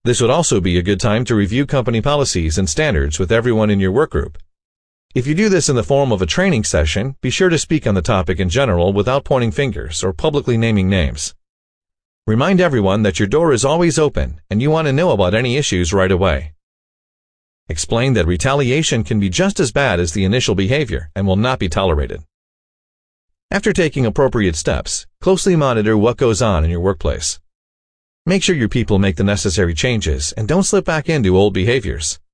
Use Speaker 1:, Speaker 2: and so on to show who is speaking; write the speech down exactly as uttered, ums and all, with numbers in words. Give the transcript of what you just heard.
Speaker 1: This would also be a good time to review company policies and standards with everyone in your workgroup. If you do this in the form of a training session, be sure to speak on the topic in general without pointing fingers or publicly naming names. Remind everyone that your door is always open and you want to know about any issues right away. Explain that retaliation can be just as bad as the initial behavior and will not be tolerated. After taking appropriate steps, closely monitor what goes on in your workplace. Make sure your people make the necessary changes and don't slip back into old behaviors.